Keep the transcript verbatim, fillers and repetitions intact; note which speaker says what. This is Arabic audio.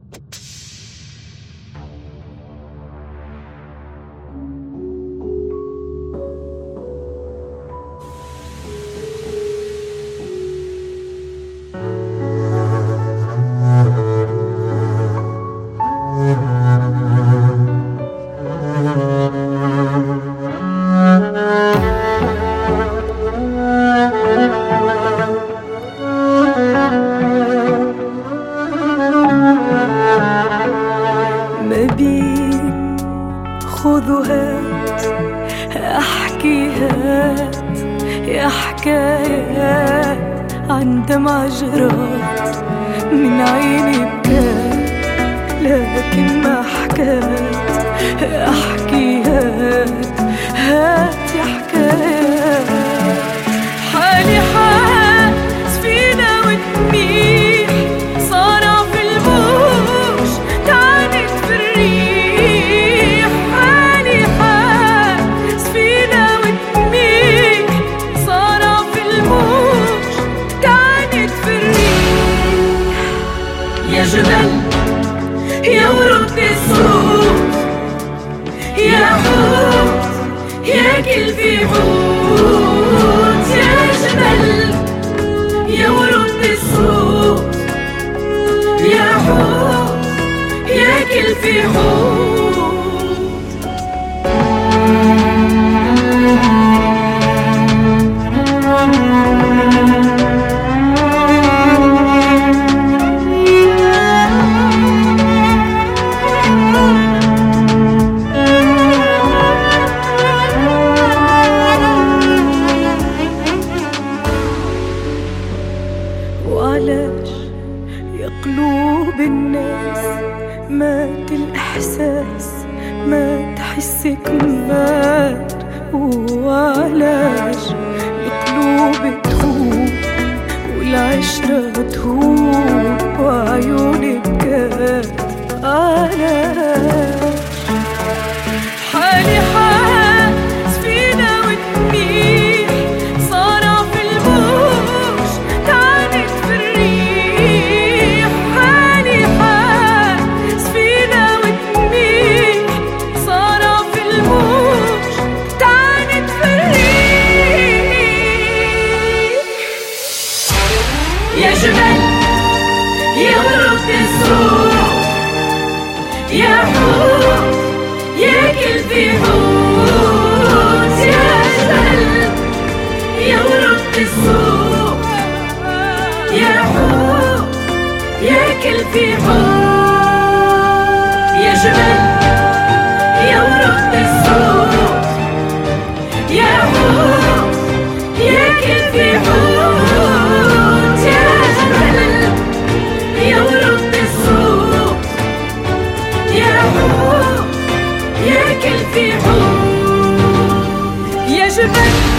Speaker 1: خذ وهات، احكي هات يا حكايات عن دمع جرات من عيني بكات، لكن ما حكات. احكي هات هات يا حكايات، حالي حال سفينة وتميح صارع في الموج تعانت في الريح. حالي حال سفينة وتميح صارع في الموج تعانت في الريح. يا جبل يا ورد الصوت، يا حوت ياكل في حوت. يا جبل يا ورد الصوت، يا حوت ياكل في حوت. وعلاش يا قلوب الناس مات الإحساس، ما تحسك مات؟ وعلاش القلوب تخون والعشرة تهون وعيوني بكات؟ علاش حالي حال سفينة وتميح صارع في الموج تعانت في الريح. حالي حال سفينة وتميح صارع في الموج تعانت في الريح. يا جبل يا ورد الصوت، يا حوت ياكل في حوت. يا جبل يا ورد الصوت، يا حوت ياكل في حوت. يا جبل يا ورد الصوت، يا حوت ياكل في حوت. يا جبل يا ورد الصوت، يا حوت ياكل في حوت. يا جبل